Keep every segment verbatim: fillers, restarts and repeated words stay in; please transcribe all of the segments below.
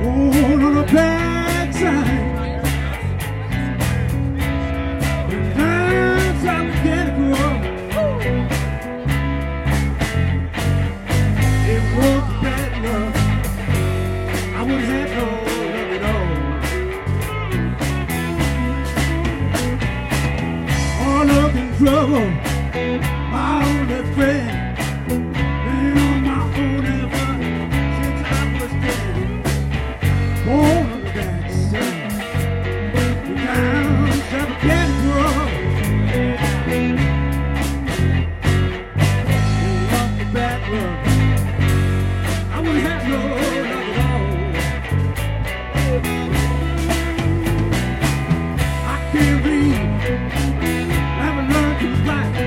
Born on a bad time. The times I began to grow. It was bad luck. I wouldn't have no love at all. All up in trouble. My only friend. Been on my own ever since I was ten. Born on the bad side. The times I began to grow. It was the bad luck. I wouldn't have no love at all. I can't read, haven't learned to write.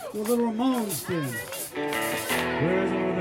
Well, the Ramones did. Where's all